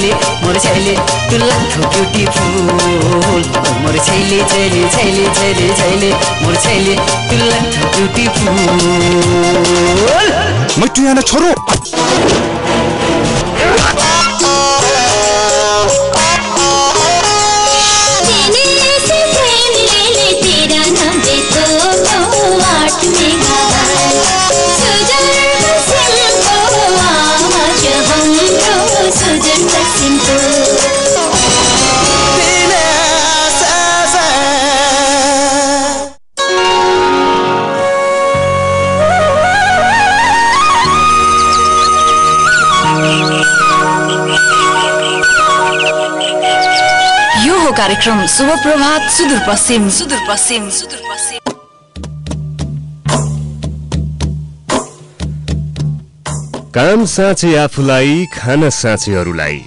छैली मोर छैली तू लाखौं ब्युटीफुल मोर छैली छैली छैली छैली छैली मोर छैली तू लाखौं ब्युटीफुल मटुयाना छोरो कार्यक्रम शुभ प्रभात सुदूरपश्चिम काम साँचे आफूलाई खान साँचे अरूलाई।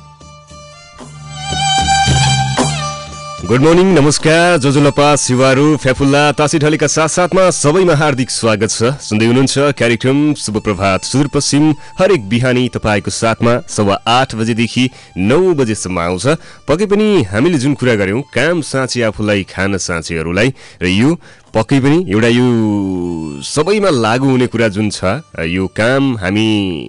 गुड मर्निङ नमस्कार जोजुलपा शिवारू फ्याफुल्ला तासी ढलेका साथसाथमा सबैमा हार्दिक स्वागत छ। सुन्दै हुनुहुन्छ कार्यक्रम शुभ प्रभात सुदूरपश्चिम हरेक बिहानी तपाईको साथमा 8:15 बजेदेखि 9 बजेसम्म आउँछ। पक्कै पनि हामीले जुन कुरा गर्यौं काम साँचे आफूलाई खान साँचे अरूलाई र यो पक्कै पनि एउटा यो सबैमा लागू हुने कुरा जुन छ यो काम हामी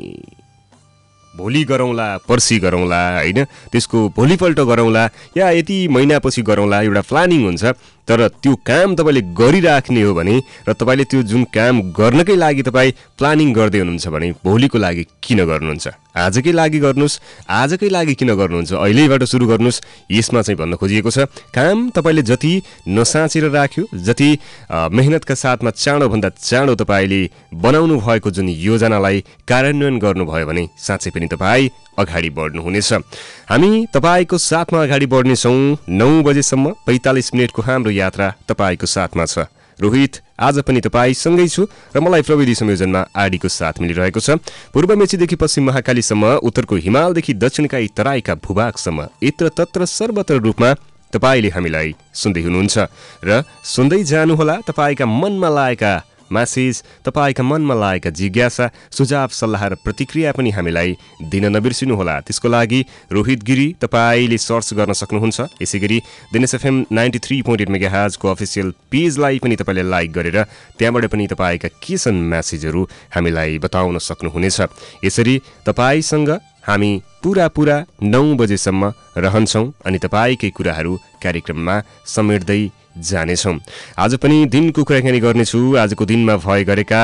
भोलि गरौँला पर्सि गरौँला हैन त्यसको भोलिपल्ट गरौँला या यति महिनापछि गरौँला एउटा प्लानिङ हुन्छ तर त्यो काम तपाईले गरिराख्ने हो भने र तपाईले त्यो जुन काम गर्नकै लागि तपाई प्लानिङ गर्दै हुनुहुन्छ भने भोलिको लागि किन गर्नुहुन्छ आजकै लागि गर्नुस् आजकै लागि किन गर्नुहुन्छ अहिलेबाट सुरु गर्नुस् यसमा चाहिँ भन्न खोजिएको छ। काम तपाईले जति नसाचेर राख्यो जति मेहनतका साथमा चाँडो भन्दा चाँडो तपाईले बनाउनु भएको जुन योजनालाई कार्यान्वयन गर्नुभयो भने साँच्चै पनि तपाई अगाडि बढ्नु हुनेछ। हामी तपाईको साथमा अगाडि बढ्ने छौं 9 बजेसम्म 45 मिनेटको हाम्रो यात्रा तपाईको साथमा छ। रोहित आज पनि तपाई सँगै छु र मलाई प्रविधि संयोजनमा आडीको साथ मिलिरहेको छ। पूर्व मेचीदेखि पश्चिम महाकालीसम्म उत्तरको हिमालदेखि दक्षिणका तराईका भूभागसम्म यत्र तत्र सर्वत्र रूपमा तपाईले हामीलाई सुन्दै हुनुहुन्छ र सुन्दै जानुहोला तपाईका मनमा लागेका मेसेज तपाईका मनमा लागेका जिज्ञासा सुझाव सल्लाह र प्रतिक्रिया पनि हामीलाई दिन नबिर्सिनुहोला। त्यसको लागि रोहित गिरी तपाईले सर्च गर्न सक्नुहुन्छ। यसैगरी दिनेश एफएम 93.8 मेगाहर्ज को अफिसियल पेजलाई पनि तपाईले लाइक गरेर त्यहाँबाट पनि तपाईका के छन् मेसेजहरू हामीलाई बताउन सक्नुहुनेछ। यसरी तपाईसँग हामी पूरा 9 बजेसम्म रहन्छौं अनि तपाईकै कुराहरू कार्यक्रममा समेट्दै जानेछौं। आज पनि दिनको कुराकानी गर्नेछु। आजको दिनमा भए गरेका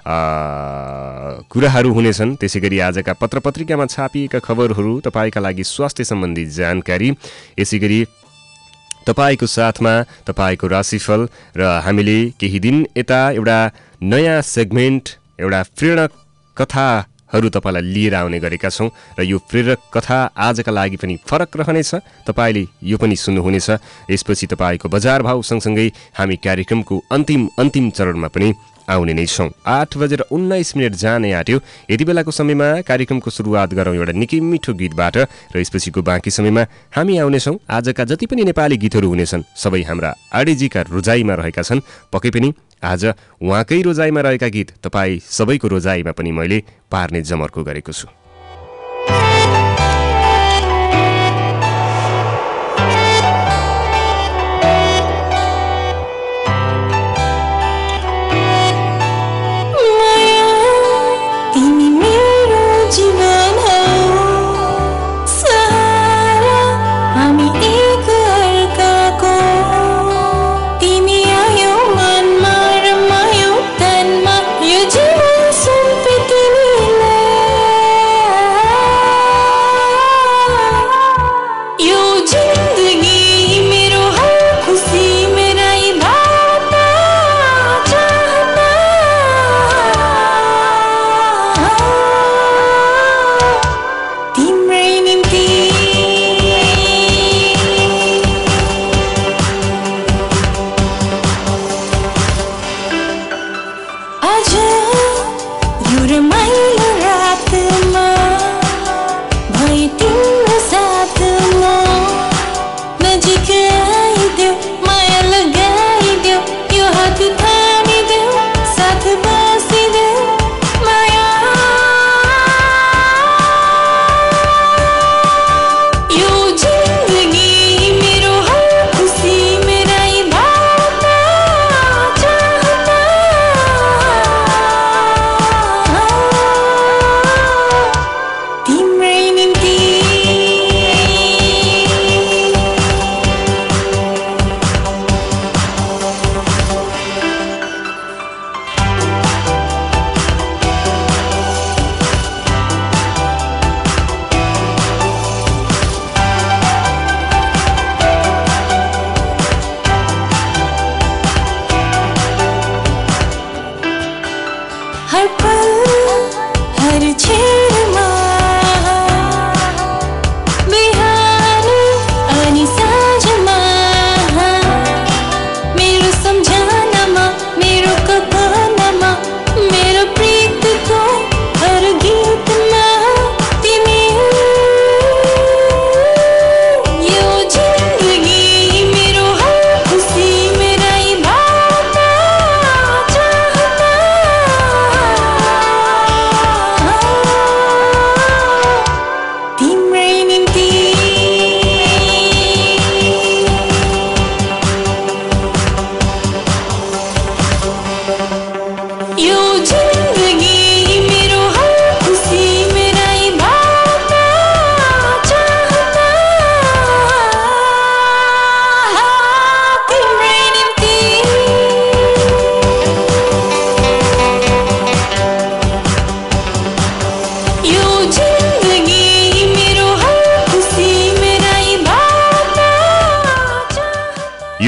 कुराहरू हुनेछन्। त्यसैगरी आजका पत्रपत्रिकामा छापिएका खबरहरू तपाईका लागि स्वास्थ्य सम्बन्धी जानकारी यसैगरी तपाईको साथमा तपाईको राशिफल र हामीले केही दिन यता एउटा नयाँ सेगमेन्ट एउटा प्रेरक कथाहरू तपाईलाई लिएर आउने गरेका छौं र यो प्रेरक कथा आजका लागि पनि फरक रहनेछ। तपाईले यो पनि सुन्नुहुनेछ। यसपछि तपाईको बजार भाव सँगसँगै हामी कार्यक्रमको अन्तिम चरणमा पनि आउने नै छौं। 8:19 जाने आट्यो। यति बेलाको समयमा कार्यक्रमको सुरुवात गरौँ एउटा निकै मिठो गीतबाट र यसपछिको बाँकी समयमा हामी आउनेछौं। आजका जति पनि नेपाली गीतहरू हुनेछन् सबै हाम्रा आडीजीका रोजाइमा रहेका छन्। पक्कै पनि आज उहाँकै रोजाइमा रहेका गीत तपाई सबैको रोजाइमा पनि मैले पार्ने जमर्को गरेको छु।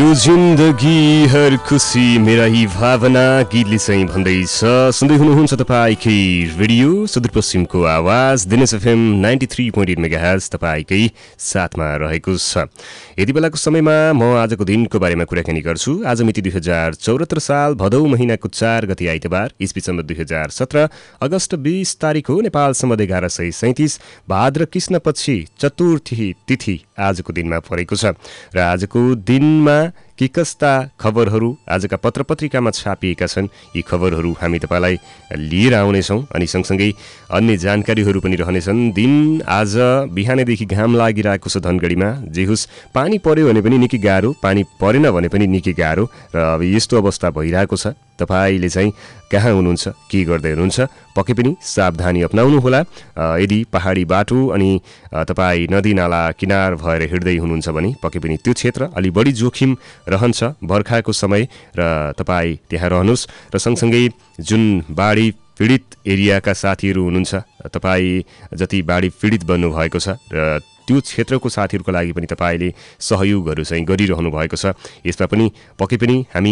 यो जिन्दगी हर खुसी मेरा ही भावना गीतले चाहिँ भन्दैछ। सुन्दै हुनुहुन्छ तपाईँकै रेडियो सुदूरपश्चिमको आवाज दिनेश एफएम 93.8 मेगाहर्ज तपाईँकै साथमा रहेको छ। यति बेलाको समयमा म आजको दिनको बारेमा कुराकानी गर्छु। आज मिति 2074 साल भदौ महिनाको 4 गते आइतबार, इस्वी सम्वत 2017 अगस्त 20 तारिक हो। नेपाल सम्वत 1137 भाद्र कृष्ण पक्षी चतुर्थी तिथि आजको दिनमा परेको छ। र आजको दिनमा के कस्ता खबरहरू आजका पत्रपत्रिकामा छापिएका छन्, यी खबरहरू हामी तपाईँलाई लिएर आउनेछौँ। अनि सँगसँगै अन्य जानकारीहरू पनि रहनेछन्। दिन आज बिहानैदेखि घाम लागिरहेको छ धनगढीमा। जे होस्, पानी पर्यो भने पनि निकै गाह्रो, पानी परेन भने पनि निकै गाह्रो। र अब यस्तो अवस्था भइरहेको छ। तपाईँले चाहिँ कहाँ हुनुहुन्छ, के गर्दै हुनुहुन्छ, पक्कै पनि सावधानी अपनाउनुहोला। यदि पहाडी बाटो अनि तपाईँ नदीनाला किनार भएर हिँड्दै हुनुहुन्छ भने पक्कै पनि त्यो क्षेत्र अलि बढी जोखिम रहन्छ बर्खाको समय, र तपाईँ त्यहाँ रहनुहोस्। र सँगसँगै जुन बाढी पीडित एरियाका साथीहरू हुनुहुन्छ, तपाईँ जति बाढी पीडित बन्नुभएको छ र त्यो क्षेत्रको साथीहरूको लागि पनि तपाईँले सहयोगहरू चाहिँ गरिरहनु भएको छ। यसमा पनि पक्कै पनि हामी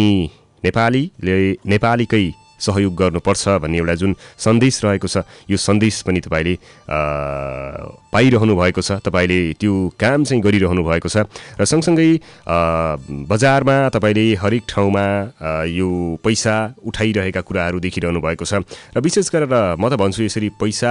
नेपालीकै सहयोग गर्नुपर्छ भन्ने एउटा जुन सन्देश रहेको छ, यो सन्देश पनि तपाईँले पाइरहनु भएको छ। तपाईँले त्यो काम चाहिँ गरिरहनु भएको छ। र सँगसँगै बजारमा तपाईँले हरेक ठाउँमा यो पैसा उठाइरहेका कुराहरू देखिरहनु भएको छ। र विशेष गरेर म त भन्छु यसरी पैसा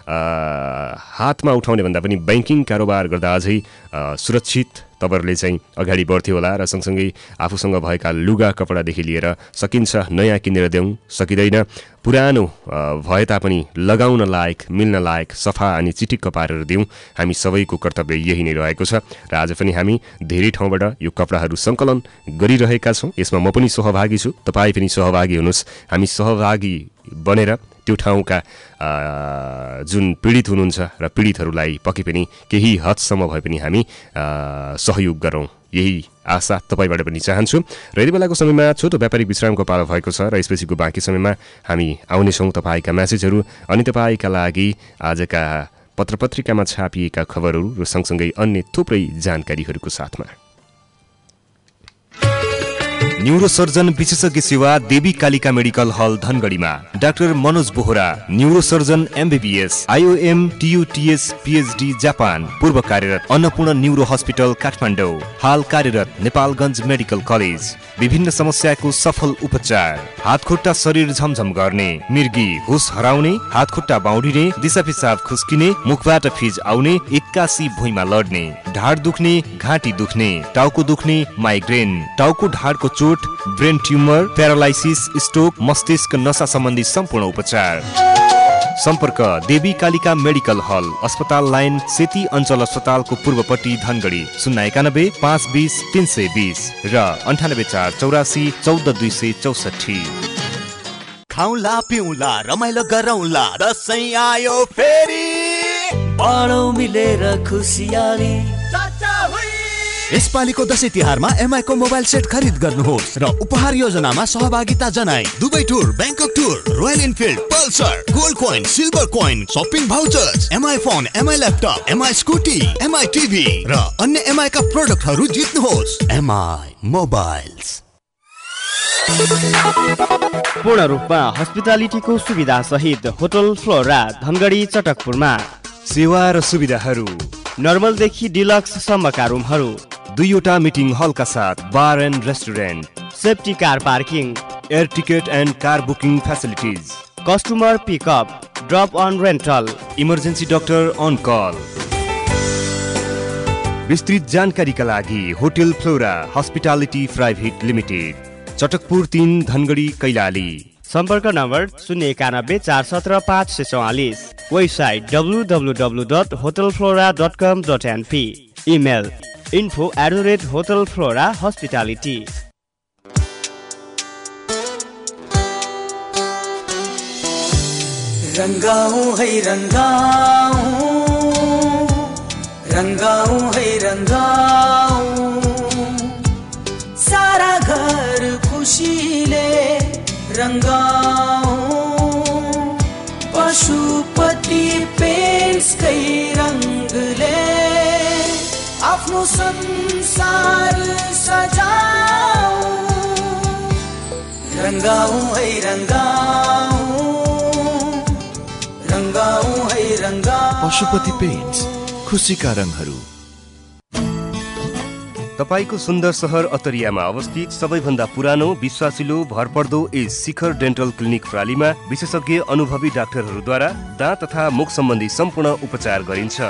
हातमा उठाउने भन्दा पनि ब्याङ्किङ कारोबार गर्दा अझै सुरक्षित तपाईँहरूले चाहिँ अगाडि बढ्थ्यो होला। र सँगसँगै आफूसँग भएका लुगा कपडादेखि लिएर सकिन्छ नयाँ किनेर देऊ, सकिँदैन पुरानो भए तापनि लगाउन लायक, मिल्न लायक, सफा अनि चिटिक्क पारेर दिउँ। हामी सबैको कर्तव्य यही नै रहेको छ। र आज पनि हामी धेरै ठाउँबाट यो कपडाहरू सङ्कलन गरिरहेका छौँ। यसमा म पनि सहभागी छु, तपाईँ पनि सहभागी हुनुहोस्। हामी सहभागी बनेर त्यो ठाउँका जुन पीडित हुनुहुन्छ र पीडितहरूलाई पक्कै पनि केही हदसम्म भए पनि हामी सहयोग गरौँ, यही आशा तपाईँबाट पनि चाहन्छु। र यति बेलाको समयमा छोटो व्यापारिक विश्रामको पालो भएको छ। र यसपछिको बाँकी समयमा हामी आउनेछौँ तपाईँका म्यासेजहरू अनि तपाईँका लागि आजका पत्रपत्रिकामा छापिएका खबरहरू र सँगसँगै अन्य थुप्रै जानकारीहरूको साथमा। न्यूरोसर्जन विशेषज्ञ सेवा देवी कालिका मेडिकल हल धनगढीमा doctor Manoj Bohara, neurosurgeon MBBS, IOM, TUTS, PhD Japan, पूर्व कार्यरत अन्नपूर्ण न्यूरो हस्पिटल काठमाडौँ, हाल कार्यरत नेपालगञ्ज मेडिकल कलेज। विभिन्न समस्याको सफल उपचार, हातखुट्टा शरीर झमझम गर्ने, मिर्गी, हुस हराउने, हातखुट्टा बाउडिने, दिशा पिसाब खुस्किने, मुखबाट फिज आउने, एक्कासी भुइँमा लड्ने, ढाड दुख्ने, घाँटी दुख्ने, टाउको दुख्ने, माइग्रेन, टाउको ढाडको चोट, ब्रेन ट्युमर, प्यारालाइसिस, स्ट्रोक, मस्तिष्क नसा सम्बन्धी सम्पूर्ण उपचार। सम्पर्क देवी कालिका मेडिकल हल, अस्पताल लाइन, सेती अञ्चल अस्पतालको पूर्वपट्टि धनगढी, 091 520 320 र 98 484 14264। खाउला पिउला रमाइलो गरौला, दसैँ आयो फेरि बाँडौँ मिलेर खुसियाली। यसपालिको दशैं तिहारमा MI को मोबाइल सेट खरिद गर्नुहोस् र उपहार योजनामा सहभागिता जनाई Dubai tour, Bangkok tour, royal Enfield, Pulsar, gold coin, silver coin, shopping vouchers, MI phone, MI laptop, MI Scooty, MI TV र अन्य MI का प्रोडक्टहरू जित्नुहोस्। MI mobiles. पूर्ण रूपमा हस्पिटालिटीको सुविधा सहित होटल फ्लोरा धनगढी चटकपुरमा। सेवा र सुविधाहरू नर्मलदेखि डिलक्स सम्मका रुमहरू, 2वटा मिटिङ हलका साथ bar and restaurant, safety car parking, air ticket and car booking facilities, customer pickup, drop on rental, emergency doctor on call. विस्तृत जानकारीका लागि hotel Flora hospitality private limited, Chatakpur 3 Dhangadhi Kailali. सम्पर्क number 091 417 544, website www.hotelflora.com.np, email info@hotelflora hospitality। रंगाऊं है रंगाऊं, रंगाऊं है रंगाऊं, सारा घर खुशीले रंगाऊं, पशुपति पेन्ट्सकै रंगले आफ्नो संसार सजाऊ रंगाऊ है रंगाऊ पशुपति पेन्ट्स खुसीका रङहरू। तपाईको सुन्दर सहर अतरियामा अवस्थित सबैभन्दा पुरानो विश्वासिलो भरपर्दो शिखर डेन्टल क्लिनिक प्रालीमा विशेषज्ञ अनुभवी डाक्टरहरूद्वारा दाँत तथा मुख सम्बन्धी सम्पूर्ण उपचार गरिन्छ।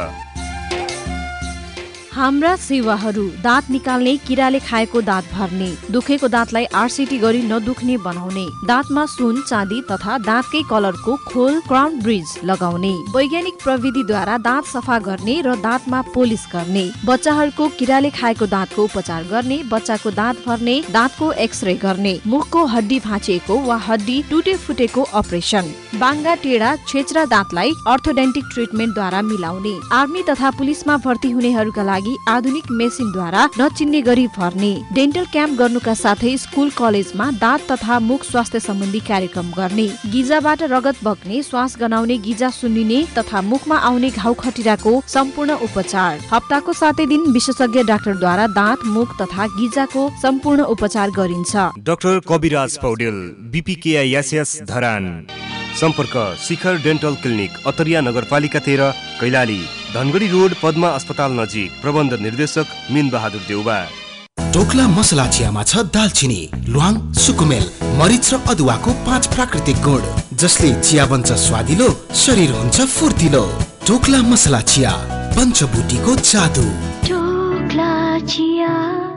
हाम्रा सेवाहरू दाँत निकाल्ने, किराले खाएको दाँत भर्ने, दुखेको दाँतलाई आरसिटी गरी नदुख्ने बनाउने, दाँतमा सुन चाँदी तथा दाँतकै कलरको खोल क्राउन ब्रिज लगाउने, वैज्ञानिक प्रविधिद्वारा दाँत सफा गर्ने र दाँतमा पोलिस गर्ने, बच्चाहरूको किराले खाएको दाँतको उपचार गर्ने, बच्चाको दाँत भर्ने, दाँतको एक्सरे गर्ने, मुखको हड्डी भाँचिएको वा हड्डी टुटे फुटेको अपरेसन, बाङ्गा टेढा छेच्रा दाँतलाई अर्थोडेन्टिक ट्रिटमेन्टद्वारा मिलाउने, आर्मी तथा पुलिसमा भर्ती हुनेहरूका लागि आधुनिक मेसिनद्वारा नचिन्ने गरी भर्ने, डेन्टल क्याम्प गर्नुका साथै स्कुल कलेजमा दाँत तथा मुख स्वास्थ्य सम्बन्धी कार्यक्रम गर्ने, गिजाबाट रगत बग्ने, श्वास गनाउने, गिजा सुन्निने तथा मुखमा आउने घाउ खटिराको सम्पूर्ण उपचार। हप्ताको 7 दिन विशेषज्ञ डाक्टरद्वारा दाँत, मुख तथा गिजाको सम्पूर्ण उपचार गरिन्छ। Doctor Kabiraj Paudel, BPKISS Dharan. सम्पर्क शिखर डेन्टल क्लिनिक, अतरिया नगरपालिका 13, कैलाली, धनगढी रोड, पद्मा अस्पताल नजिक। प्रबन्ध निर्देशक मिन बहादुर देउबा। टोक्ला मसला चियामा छ दालचिनी, ल्वाङ, सुकुमेल, मरिच र अदुवाको 5 प्राकृतिक गुण, जसले चिया बन्छ स्वादिलो, शरीर हुन्छ फुर्तिलो। टोक्ला मसला चिया, पञ्चबुटीको जादु। टोक्ला चिया।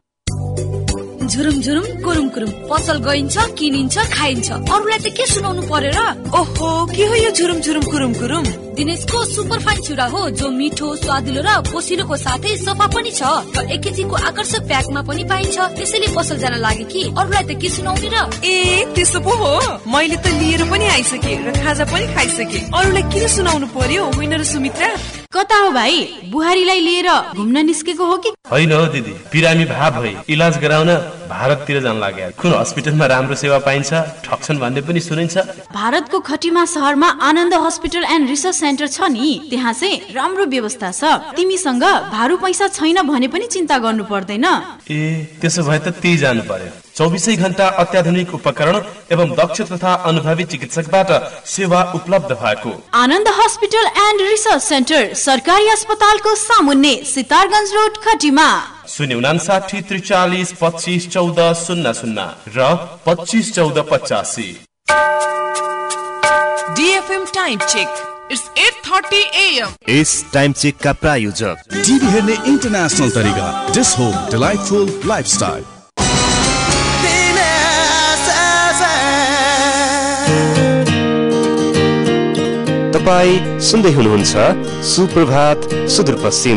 झुरुम झुरुम कुरुम कुरुम, पसल गइन्छ, किनिन्छ, खाइन्छ, अरूलाई त के सुनाउनु पर्यो र? ओहो, के हो यो झुरुम झुरुम कुरुम कुरुम? दिनेशको सुपरफाइन चिउरा हो, जो मिठो, स्वादिलो र पोसिलोको साथै सफा पनि छ र 1 केजीको आकर्षक प्याकमा पनि पाइन्छ। त्यसैले पसल जान लागे कि अरूलाई त के सुनाउने र? ए त्यसो पो हो, मैले त लिएर पनि आइसके र खाजा पनि खाइसके, अरूलाई किन सुनाउनु पर्यो? होइन र सुमित्रा? कता हो भाइ? बुहारीलाई लिएर घुम्न निस्केको हो कि? होइन हो दिदी, बिरामी भाव भई इलाज गराउन भारततिर जान लाग्यो। कुन हस्पिटलमा राम्रो सेवा पाइन्छ, ठक्छन् भन्ने पनि सुनिन्छ। भारतको खटिमा शहरमा Anand hospital and research centre छ नि, त्यहाँ चाहिँ राम्रो व्यवस्था छ। तिमीसँग भारू पैसा छैन भने पनि चिन्ता गर्नु पर्दैन। ए त्यसो भए त त्यही जानु पर्यो। 24 घण्टा अत्याधुनिक उपकरण एवं दक्ष तथा अनुभवी चिकित्सकबाट सेवा उपलब्ध भएको Anand hospital and research centre, सरकारी अस्पतालको सामुन्ने, सितारगञ्ज रोड, खटिमा। 059 43 25 14 00 र 25 14 85। DFM time check, it's 8:30 AM। इस टाइम चेक का प्रायोजक टिभी हेर्ने इन्टरनेशनल तरिका, डिस होम डिलाइटफुल लाइफस्टाइल। तपाईँ सुन्दै हुनुहुन्छ सुप्रभात Sudurpashchim.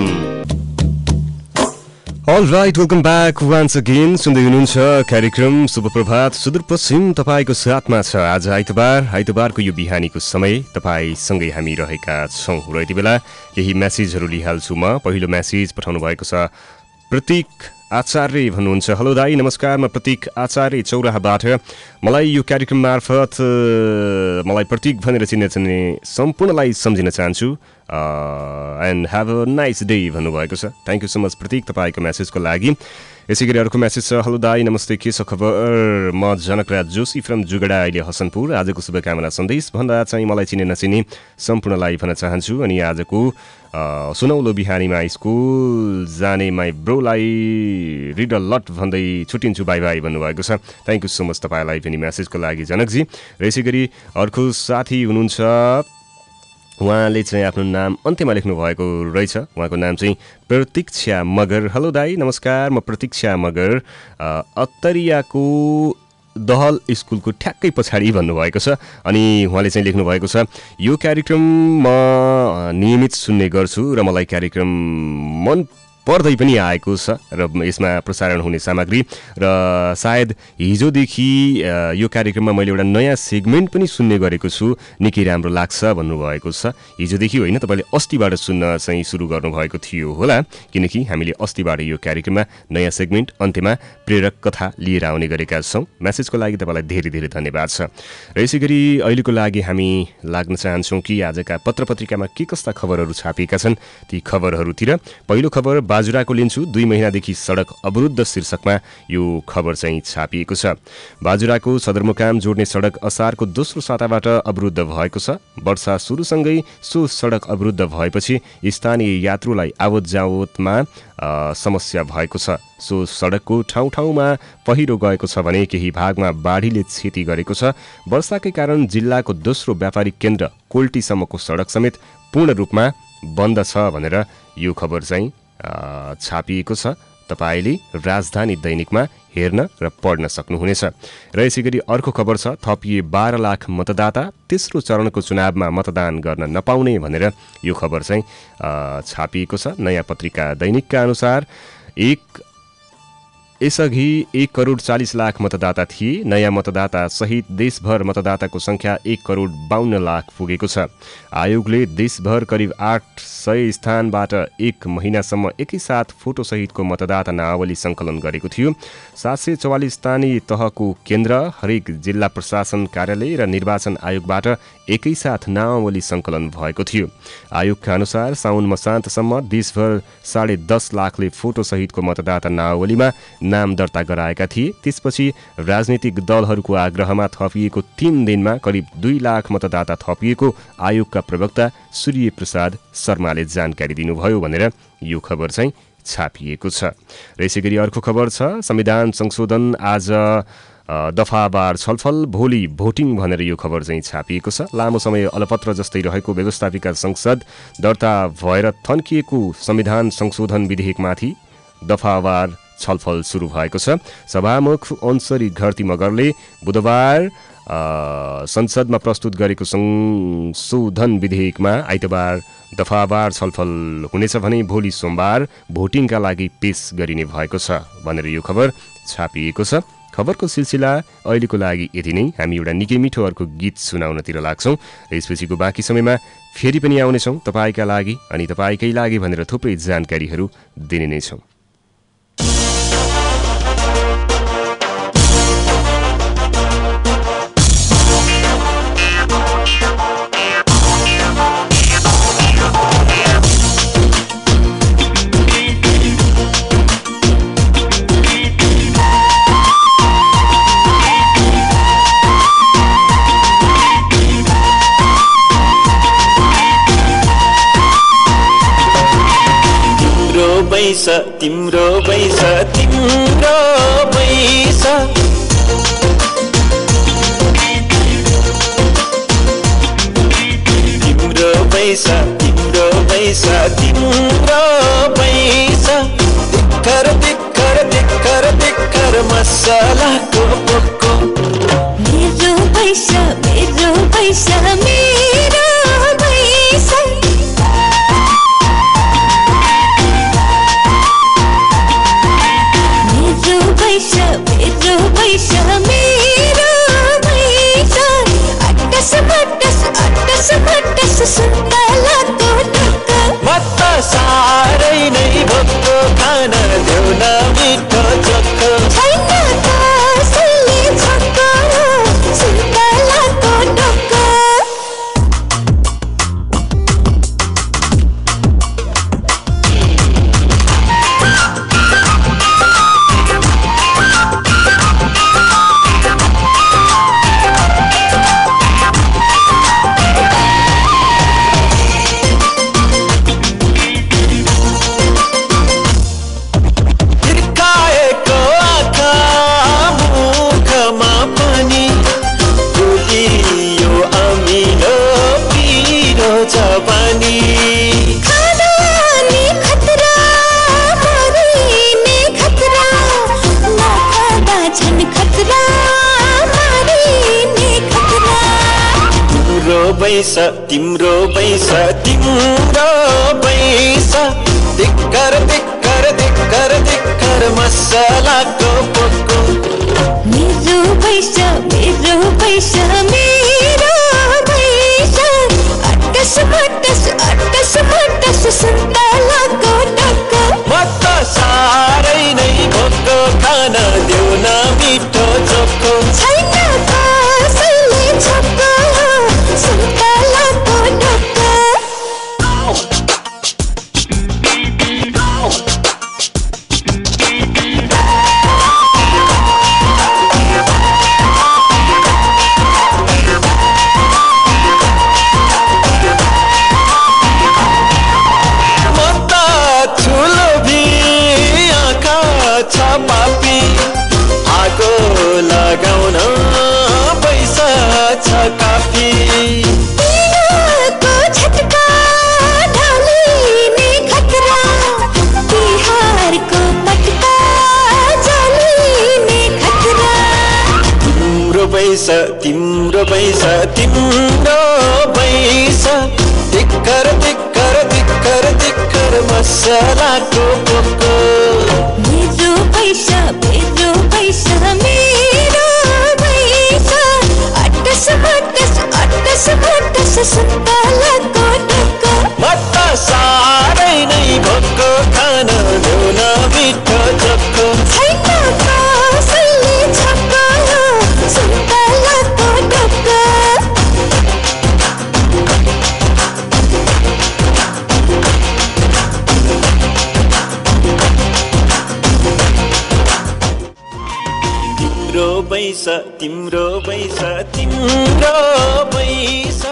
All right, welcome back once again. सुन्दै हुनुहुन्छ कार्यक्रम सुप्रभात सुदूरपश्चिम, तपाईँको साथमा छ। आज आइतबारको यो बिहानीको समय तपाईँसँगै हामी रहेका छौँ र यति बेला केही मेसेजहरू लिइहाल्छु म। पहिलो मेसेज पठाउनु भएको छ प्रतीक आचार्य भन्नुहुन्छ। हेलो दाई, नमस्कार, म प्रतीक आचार्य चौराहाबाट। मलाई यो कार्यक्रम मार्फत मलाई प्रतीक भनेर चिन्ने सम्पूर्णलाई सम्झिन चाहन्छु and have a nice day भन्नुभएको छ। Thank you so much Prateek तपाईँको मेसेजको लागि। यसै गरी अर्को मेसेज छ। हेलो दाई, नमस्ते, के छ खबर? म जनकराज जोशी फ्रम जुगडा, अहिले हसनपुर। आजको शुभकामना सन्देश भन्दा चाहिँ मलाई चिने नचिने सम्पूर्णलाई भन्न चाहन्छु। अनि आजको सुनौलो बिहानीमा स्कुल जाने माई ब्रोलाई रिड अ लट भन्दै छुट्टिन्छु, बाई बाई भन्नुभएको छ। थ्याङ्क यू सो मच तपाईँलाई पनि मेसेजको लागि जनकजी। र यसै गरी अर्को साथी हुनुहुन्छ, उहाँले चाहिँ आफ्नो नाम अन्त्यमा लेख्नु भएको रहेछ। उहाँको नाम चाहिँ प्रतीक्षा मगर। हेलो दाई, नमस्कार, म प्रतीक्षा मगर, अत्तरियाको दहल स्कुलको ठ्याक्कै पछाडि भन्नुभएको छ। अनि उहाँले चाहिँ लेख्नु भएको छ, यो कार्यक्रम म नियमित सुन्ने गर्छु र मलाई कार्यक्रम मन पर्दै पनि आएको छ र यसमा प्रसारण हुने सामग्री र सायद हिजोदेखि यो कार्यक्रममा मैले एउटा नयाँ सेगमेन्ट पनि सुन्ने गरेको छु, निकै राम्रो लाग्छ भन्नुभएको छ। हिजोदेखि होइन, तपाईँले अस्तिबाट सुन्न चाहिँ सुरु गर्नुभएको थियो होला, किनकि हामीले अस्तिबाट यो कार्यक्रममा नयाँ सेगमेन्ट अन्त्यमा प्रेरक कथा लिएर आउने गरेका छौँ। मेसेजको लागि तपाईँलाई धेरै धेरै धन्यवाद छ। र यसै गरी अहिलेको लागि हामी लाग्न चाहन्छौँ कि आजका पत्रपत्रिकामा के कस्ता खबरहरू छापिएका छन् ती खबरहरूतिर। पहिलो खबर बाजुराको लिन्छु 2 महिनादेखि सडक अवरुद्ध शीर्षकमा यो खबर चाहिँ छापिएको छ। बाजुराको सदरमुकाम जोड्ने सडक असारको दोस्रो साताबाट अवरुद्ध भएको छ। वर्षा सुरुसँगै सो सडक अवरुद्ध भएपछि स्थानीय यात्रुलाई आवत जावतमा समस्या भएको छ। सो सडकको ठाउँ ठाउँमा पहिरो गएको छ भने केही भागमा बाढीले क्षति गरेको छ। वर्षाकै कारण जिल्लाको दोस्रो व्यापारिक केन्द्र कोल्टीसम्मको सडक समेत पूर्ण रूपमा बन्द छ भनेर यो खबर चाहिँ छापिएको छ। तपाईले राजधानी दैनिकमा हेर्न र पढ्न सक्नुहुनेछ। र यसैगरी अर्को खबर छ, थपिए 12 लाख मतदाता तेस्रो चरणको चुनावमा मतदान गर्न नपाउने भनेर यो खबर चाहिँ छापिएको छ। नयाँ पत्रिका दैनिकका अनुसार यसअघि 1 करोड 40 लाख मतदाता थिए। नयाँ मतदाता सहित देशभर मतदाताको संख्या 1 करोड 52 लाख पुगेको छ। आयोगले देशभर करिब 800 स्थानबाट 1 महिनासम्म एकैसाथ फोटोसहितको मतदाता नावली सङ्कलन गरेको थियो। 744 स्थानीय तहको केन्द्र, हरेक जिल्ला प्रशासन कार्यालय र निर्वाचन आयोगबाट एकैसाथ नावली सङ्कलन भएको थियो। आयोगका अनुसार साउन मसान्तसम्म देशभर 10.5 लाखले फोटोसहितको मतदाता नावलीमा नाम दर्ता गराएका थिए। त्यसपछि राजनीतिक दलहरूको आग्रहमा थपिएको 3 दिनमा करिब 2 लाख मतदाता थपिएको आयोगका प्रवक्ता सूर्य प्रसाद शर्माले जानकारी दिनुभयो भनेर यो खबर चाहिँ छापिएको छ। र यसैगरी अर्को खबर छ, संविधान संशोधन आज दफावार छलफल, भोलि भोटिङ भनेर यो खबर चाहिँ छापिएको छ। लामो समय अलपत्र जस्तै रहेको व्यवस्थापिका संसद दर्ता भएर थन्किएको संविधान संशोधन विधेयकमाथि दफावार छलफल सुरु भएको छ। सभामुख अन्सरी घरती मगरले बुधबार संसदमा प्रस्तुत गरेको संशोधन विधेयकमा आइतबार दफावार छलफल हुनेछ भने भोलि सोमबार भोटिङका लागि पेश गरिने भएको छ भनेर यो खबर छापिएको छ। खबरको सिलसिला अहिलेको लागि यति नै। हामी एउटा निकै मिठो अर्को गीत सुनाउनतिर लाग्छौँ र यसपछिको बाँकी समयमा फेरि पनि आउनेछौँ तपाईँका लागि अनि तपाईँकै लागि भनेर थुप्रै जानकारीहरू दिने नै छौँ। तिम्रो पैसा तिम्रो पैसा तिम्रो पैसा तिम्रो पैसा तिम्रो पैसा दिक्कर दिक्कर दिक्कर दिक्कर मसालाको पोको मेरो पैसा मेरो पैसा मेरो पैसा मेरो पैसा मेरो पैसा अट्टस बट्टस अट्टस बट्टस सुन्तलाको ढक्का म त साह्रै नै भक्को खाना देऊ न मिठो चक्को छैन कसैले छक्को सुन्तलाको ढक्का पैसा तिम्रो पैसा तिम्रो पैसा दिक्कर दिक्कर दिक्कर दिक्कर मसालाको पोको मेरो पैसा मेरो पैसा मेरो पैसा अट्टस बट्टस सुन्तलाको ढक्का म त साह्रै नै भक्को खाना देऊ न मिठो चोखो छैन कसैले छक्को सुन्तलाको ढक्का पापी आगो लगाउन पैसा छ काफी तिहारको झट्का ढलिने खतरा तिहारको पटका जलिने खतरा तिम्रो पैसा तिम्रो पैसा तिम्रो पैसा धिक्कर धिक्कर धिक्कर धिक्कर मसलाको पोको मेरो पैसा मेरो पैसा अट्टस भट्टस अट्टस भट्टस सुन्तलाको ढोको म त साह्रै नै भोको खान ल्याउन मिठो चोखो छैन कसैले छक्को सुन्तलाको ढोको तिम्रो पैसा तिम्रो पैसा तिम्रो पैसा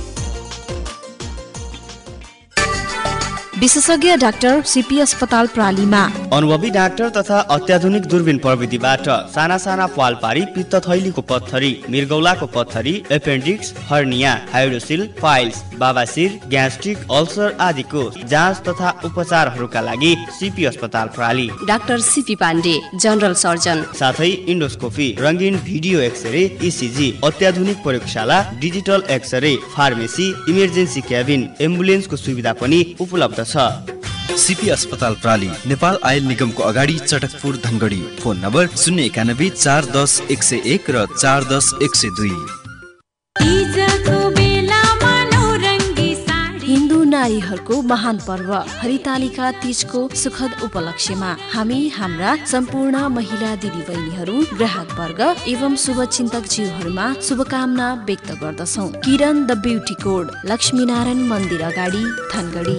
विशेषज्ञ डाक्टर सीपी अस्पताल प्रालीमा अनुभवी डाक्टर तथा अत्याधुनिक दूरबीन प्रविधिबाट साना साना पाल पारी पित्त थैलीको पत्थरी, मृगौलाको पत्थरी, एपेन्डिक्स, हर्निया, हाइड्रोसिल, फाइल्स, बाबासिर, ग्यास्ट्रिक, अल्सर आदिको जाँच तथा उपचारहरूका लागि सीपी अस्पताल प्राली। Doctor CP Pandey general surgeon, साथै इन्डोस्कोपी, रंगीन भिडियो एक्सरे, इसिजी, अत्याधुनिक प्रयोगशाला, digital x-ray, pharmacy, emergency cabin, एम्बुलेन्सको सुविधा पनि उपलब्ध छ। सीपी अस्पताल प्राली नेपाल आयल निगमको अगाडि चटकपुर धनगढी। फोन नम्बर 091 410 101 र 410 102। हिन्दू नारीहरूको महान पर्व हरितालिका तीजको सुखद उपलक्ष्यमा हामी हाम्रा सम्पूर्ण महिला दिदीबहिनीहरू, ग्राहक वर्ग एवं शुभचिन्तक जीवहरूमा शुभकामना व्यक्त गर्दछौ। Kiran the beauty code, Laxminarayan मन्दिर अगाडि, धनगढी।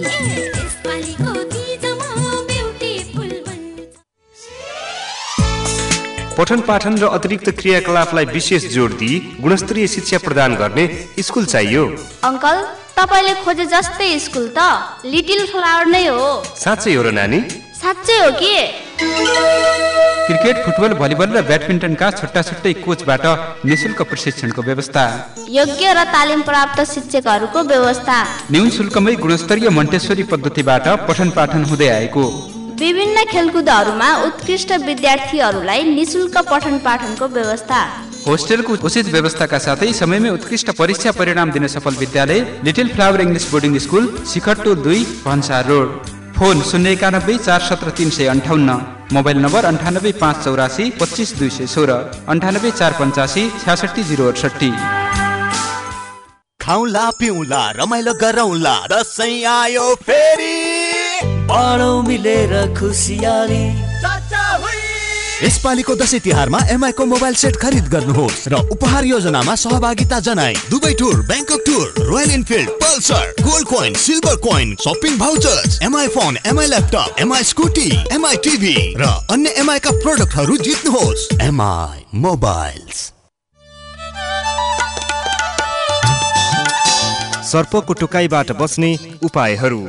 पठन पाठन र अतिरिक्त क्रियाकलापलाई विशेष जोड दिई गुणस्तरीय शिक्षा प्रदान गर्ने स्कुल चाहियो। अंकल, तपाईले खोजे जस्तै स्कुल त लिटिल फ्लावर नै हो। साँच्चै हो र नानी? साँच्चै हो कि? क्रिकेट, फुटबल, भलिबल र ब्याडमिन्टनका छुट्टा छुट्टै कोचबाट निःशुल्क प्रशिक्षणको व्यवस्था, योग्य र तालिम प्राप्त शिक्षकहरूको व्यवस्था, न्यून शुल्कमै गुणस्तरीय मन्टेश्वरी पद्धतिबाट पठन पाठन हुँदै आएको, विभिन्न खेलकुदहरूमा उत्कृष्ट विद्यार्थीहरूलाई निःशुल्क पठन पाठनको व्यवस्था, होस्टेलको उचित व्यवस्थाका साथै समयमै उत्कृष्ट परीक्षा परिणाम दिन सफल विद्यालय little flower English boarding school, Shikhartol 2, Bhansar road. Phone 091 417 358, mobile number 98 584 25 216, 98 485 66 068। खाउला पिउला रमाइलो गरौँला, दसैँ आयो फेरि बाँडौँ मिलेर खुसियाली। यसपालिको दशैं तिहारमा एमआईको मोबाइल सेट खरिद गर्नुहोस् र उपहार योजनामा सहभागिता जनाई Dubai tour, Bangkok tour, royal Enfield, Pulsar, gold coin, silver coin, shopping vouchers, MI phone, MI laptop, MI Scooty, MI TV र अन्य एमआई का प्रोडक्टहरू जित्नुहोस्। MI mobiles. सर्पको टोकाइबाट बस्ने उपायहरू।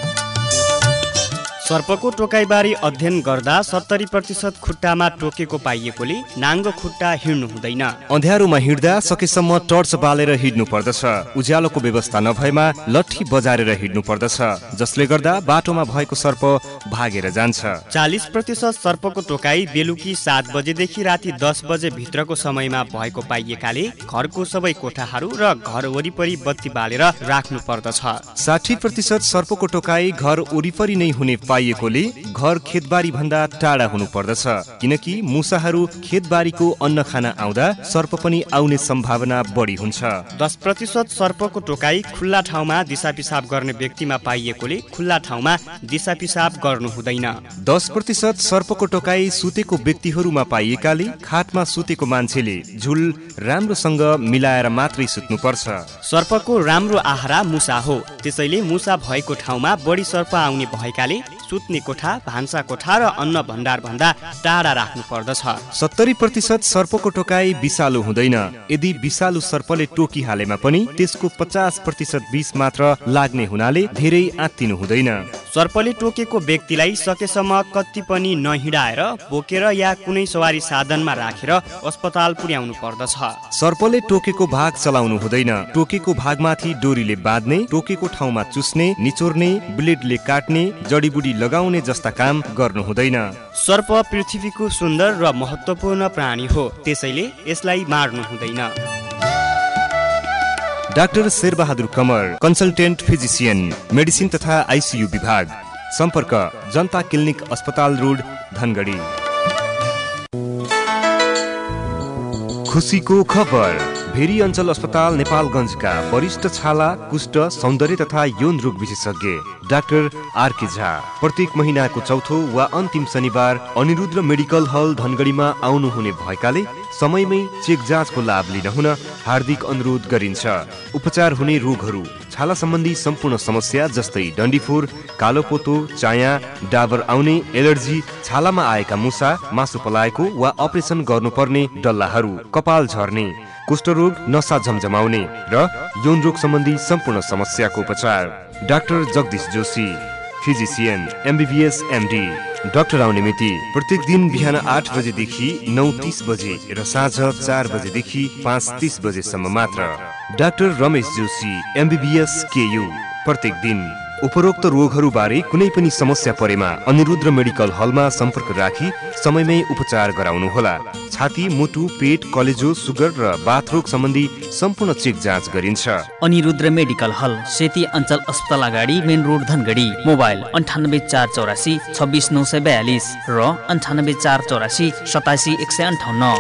सर्पको टोकाइबारे अध्ययन गर्दा 70% खुट्टामा टोकेको पाइएकोले नाङ्गो खुट्टा हिँड्नु हुँदैन। अँध्यारोमा हिँड्दा सकेसम्म टर्च बालेर हिँड्नु पर्दछ। उज्यालोको व्यवस्था नभएमा लट्ठी बजारेर हिँड्नु पर्दछ, जसले गर्दा बाटोमा भएको सर्प भागेर जान्छ। 40% सर्पको टोकाइ बेलुकी 7 बजेदेखि राति 10 बजे भित्रको समयमा भएको पाइएकाले घरको सबै कोठाहरू र घर वरिपरि बत्ती बालेर राख्नु पर्दछ। 60% सर्पको टोकाइ घर वरिपरि नै हुने पाइएकोले घर खेतबारी भन्दा टाढा हुनु पर्दछ, किनकि मुसाहरू खेतबारीको अन्न खान आउँदा सर्प पनि आउने सम्भावना बढी हुन्छ। 10% सर्पको टोकाइ खुल्ला ठाउँमा दिशा पिसाब गर्ने व्यक्तिमा पाइएकोले खुल्ला ठाउँमा दिशा पिसाब गर्नु हुँदैन। 10% सर्पको टोकाइ सुतेको व्यक्तिहरूमा पाइएकाले खाटमा सुतेको मान्छेले झुल राम्रोसँग मिलाएर मात्रै सुत्नुपर्छ। सर्पको राम्रो आहारा मुसा हो, त्यसैले मुसा भएको ठाउँमा बढी सर्प आउने भएकाले सुत्ने कोठा, भान्सा कोठा र अन्न भण्डार भन्दा टाढा राख्नु पर्दछ। 70% सर्पको टोकाई विषालु हुँदैन। यदि विषालु सर्पले टोकी हालेमा पनि त्यसको 50% विष मात्र लाग्ने हुनाले धेरै आत्तिनु हुँदैन। सर्पले टोकेको व्यक्तिलाई सकेसम्म कति पनि नहिँडाएर बोकेर या कुनै सवारी साधनमा राखेर अस्पताल पुर्याउनु पर्दछ। सर्पले टोकेको भाग चलाउनु हुँदैन। टोकेको भागमाथि डोरीले बाँध्ने, टोकेको ठाउँमा चुस्ने, निचोर्ने, ब्लेडले काट्ने, जडीबुडी लगाउने जस्ता काम गर्नु हुँदैन। सर्प पृथ्वीको सुन्दर र महत्त्वपूर्ण प्राणी हो, त्यसैले यसलाई मार्नु हुँदैन। Doctor Sherbahadur Kamar, consultant physician, medicine तथा आइसियु विभाग। सम्पर्क जनता क्लिनिक अस्पताल रोड धनगढी। खुसीको खबर। भेरी अञ्चल अस्पताल नेपालगञ्जका वरिष्ठ छाला, कुष्ठ, सौन्दर्य तथा यौन रोग विशेषज्ञ डाक्टर आरके झा प्रत्येक महिनाको चौथो वा अन्तिम शनिबार अनिरुद्ध मेडिकल हल धनगढीमा आउनुहुने भएकाले समयमै चेक जाँचको लाभ लिन हुन हार्दिक अनुरोध गरिन्छ। उपचार हुने रोगहरू: छाला सम्बन्धी सम्पूर्ण समस्या जस्तै डन्डीफोर, कालोपोतो, चाया, डाबर आउने, एलर्जी, छालामा आएका मुसा, मासु पलाएको वा अपरेसन गर्नुपर्ने डल्लाहरू, कपाल झर्ने, कुष्ठरोग, नसा झमझमाउने र यौन रोग सम्बन्धी सम्पूर्ण समस्याको उपचार। Doctor Jagdish Joshi, physician, MBBS MD। Doctor आउने मिति प्रत्येक दिन बिहान 8 बजेदेखि 9:30 बजे र साँझ 4 बजेदेखि 5:30 बजेसम्म मात्र। Doctor Ramesh Joshi, MBBS KU। प्रत्येक दिन। उपरोक्त रोगहरू बारे कुनै पनि समस्या परेमा अनिरुद्ध मेडिकल हलमा सम्पर्क राखी समयमै उपचार गराउनुहोला। छाती, मुटु, पेट, कलेजो, सुगर र बाथरोग सम्बन्धी सम्पूर्ण चेक जाँच गरिन्छ। अनिरुद्ध मेडिकल हल, सेती अञ्चल अस्पताल अगाडि, मेन रोड धनगढी। मोबाइल 9848 26942 र 9848 87158।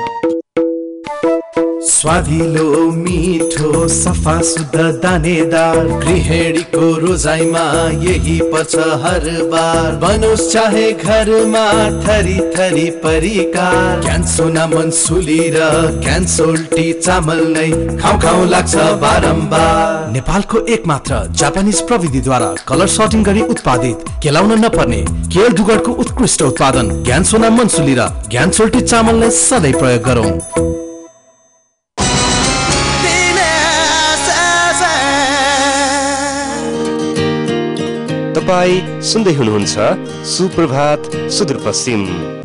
स्वादिलो मिठो सफा शुद्ध दानेदार गृहिणीको रोजाइमा यही पर्छ हर बार। बनोस् चाहे घरमा थरी थरी परिकार, क्यान्सोना मनसुली र क्यान्सोल्टी चामल नै खाउ खाउ लाग्छ बारम्बार। नेपालको एकमात्र जापानिज प्रविधिद्वारा कलर सर्टिङ गरी उत्पादित, केलाउन नपर्ने केल डुगरको उत्कृष्ट उत्पादन क्यान्सोना मनसुली र क्यान्सोल्टी चामल नै सधैँ प्रयोग गरौँ। तपाईँ सुन्दै हुनुहुन्छ सुप्रभात सुदूरपश्चिम।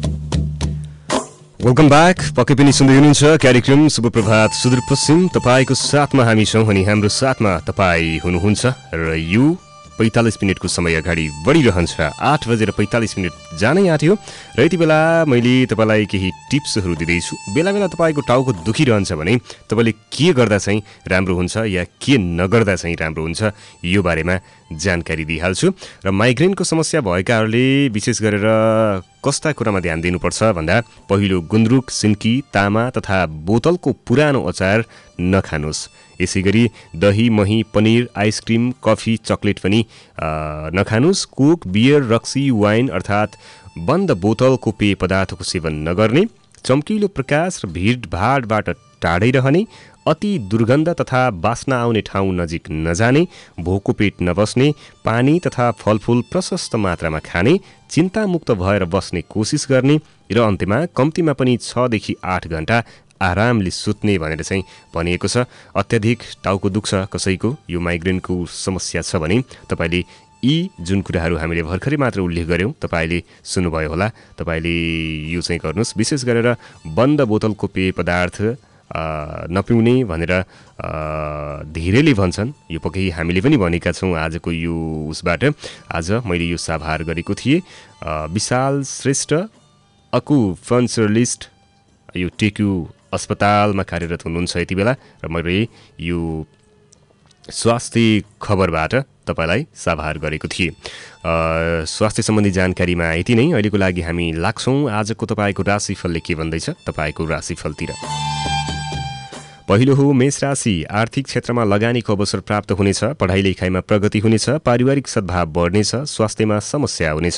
Welcome back. पक्कै पनि सुन्दै हुनुहुन्छ कार्यक्रम सुप्रभात सुदूरपश्चिम। तपाईँको साथमा हामी छौँ अनि हाम्रो साथमा तपाईँ हुनुहुन्छ र यो 45 मिनटको समय अगाडि बढिरहन्छ। 8:45 जानै आँट्यो र यति बेला मैले तपाईँलाई केही टिप्सहरू दिँदैछु। बेला बेला तपाईँको टाउको दुखिरहन्छ भने तपाईँले के गर्दा चाहिँ राम्रो हुन्छ या के नगर्दा चाहिँ राम्रो हुन्छ यो बारेमा जानकारी दिइहाल्छु। र माइग्रेनको समस्या भएकाहरूले विशेष गरेर कस्ता कुरामा ध्यान दिनुपर्छ भन्दा पहिलो, गुन्द्रुक, सिन्की, तामा तथा बोतलको पुरानो अचार नखानुहोस्। यसै गरी दही, मही, पनिर, आइसक्रिम, कफी, चकलेट पनि नखानुहोस्। कोक, बियर, रक्सी, वाइन अर्थात् बन्द बोतलको पेय पदार्थको सेवन नगर्ने। चम्किलो प्रकाश र भिडभाडबाट टाढै रहने। अति दुर्गन्ध तथा बास्ना आउने ठाउँ नजिक नजाने। भोको पेट नबस्ने। पानी तथा फलफुल प्रशस्त मात्रामा खाने। चिन्तामुक्त भएर बस्ने कोसिस गर्ने र अन्त्यमा कम्तीमा पनि 6 देखि 8 घण्टा आरामले सुत्ने भनेर चाहिँ भनिएको छ। अत्याधिक टाउको दुख्छ कसैको, यो माइग्रेनको समस्या छ भने तपाईँले यी जुन कुराहरू हामीले भर्खरै मात्र उल्लेख गऱ्यौँ तपाईँले सुन्नुभयो होला, तपाईँले यो चाहिँ गर्नुहोस्। विशेष गरेर बन्द बोतलको पेय पदार्थ नपिउने भनेर धेरैले भन्छन्। यो पक्कै हामीले पनि भनेका छौँ आजको यो उसबाट। आज मैले यो साभार गरेको थिएँ। विशाल श्रेष्ठ अकुपन्चरलिस्ट, यो टेक्यु अस्पतालमा कार्यरत हुनुहुन्छ यति बेला र मैले यो स्वास्थ्य खबरबाट तपाईँलाई साभार गरेको थिएँ। स्वास्थ्य सम्बन्धी जानकारीमा यति नै। अहिलेको लागि हामी लाग्छौँ आजको तपाईँको राशिफलले के भन्दैछ तपाईँको राशिफलतिर। पहिलो हो मेष राशि। आर्थिक क्षेत्रमा लगानीको अवसर प्राप्त हुनेछ। पढाइ लेखाइमा प्रगति हुनेछ। पारिवारिक सद्भाव बढ्नेछ। स्वास्थ्यमा समस्या हुनेछ।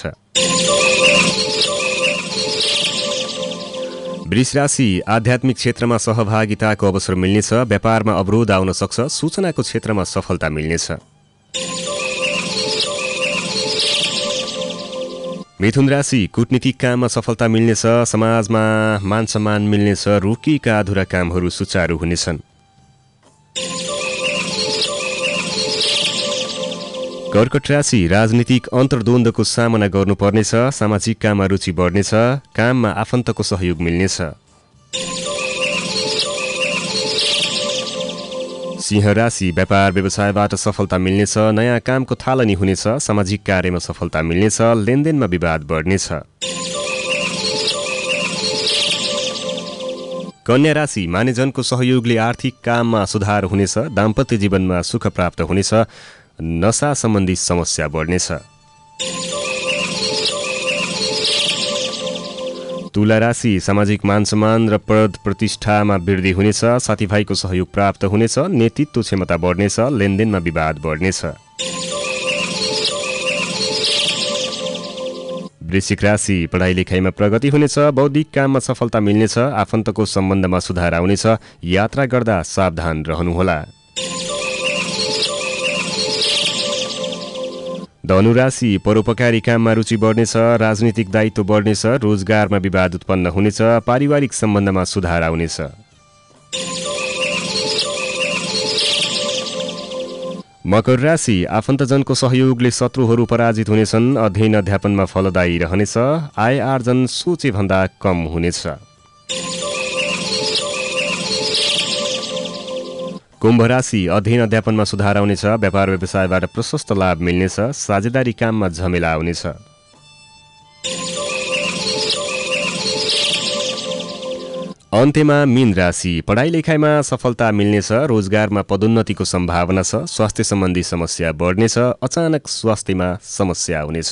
वृष राशि। आध्यात्मिक क्षेत्रमा सहभागिताको अवसर मिल्नेछ। व्यापारमा अवरोध आउन सक्छ। सूचनाको क्षेत्रमा सफलता मिल्नेछ। मिथुन राशि कूटनीतिक काममा सफलता मिल्नेछ, समाजमा मान सम्मान मिल्नेछ, रोकिएका अधुरा कामहरू सुचारू हुनेछन्। कर्कट राशि राजनीतिक अन्तर्द्वन्द्वको सामना गर्नुपर्नेछ, सामाजिक काममा रुचि बढ्नेछ, काममा आफन्तको सहयोग मिल्नेछ। सिंह राशि व्यापार व्यवसायबाट सफलता मिल्नेछ, नयाँ कामको थालनी हुनेछ, सामाजिक कार्यमा सफलता मिल्नेछ, लेनदेनमा विवाद बढ्नेछ। कन्या राशि मानिसजनको सहयोगले आर्थिक काममा सुधार हुनेछ, दाम्पत्य जीवनमा सुख प्राप्त हुनेछ, नशा सम्बन्धी समस्या बढ्नेछ। तुला राशि सामाजिक मान सम्मान र पद प्रतिष्ठामा वृद्धि हुनेछ, साथीभाइको सहयोग प्राप्त हुनेछ, नेतृत्व क्षमता बढ्नेछ, लेनदेनमा विवाद बढ्नेछ। वृश्चिक राशि पढाइ लेखाइमा प्रगति हुनेछ, बौद्धिक काममा सफलता मिल्नेछ, आफन्तको सम्बन्धमा सुधार आउनेछ, यात्रा गर्दा सावधान रहनुहोला। धनुराशि परोपकारी काममा रुचि बढ्नेछ, राजनीतिक दायित्व बढ्नेछ, रोजगारमा विवाद उत्पन्न हुनेछ, पारिवारिक सम्बन्धमा सुधार आउनेछ। मकर राशि आफन्तजनको सहयोगले शत्रुहरू पराजित हुनेछन्, अध्ययन अध्यापनमा फलदायी रहनेछ, आय आर्जन सोचे भन्दा कम हुनेछ। कुम्भ राशि अध्ययन अध्यापनमा सुधार आउनेछ, व्यापार व्यवसायबाट प्रशस्त लाभ मिल्नेछ, साझेदारी काममा झमेला आउनेछ। अन्त्यमा मीन राशि पढाइ लेखाइमा सफलता मिल्नेछ, रोजगारमा पदोन्नतिको सम्भावना छ, स्वास्थ्य सम्बन्धी समस्या बढ्नेछ, अचानक स्वास्थ्यमा समस्या हुनेछ।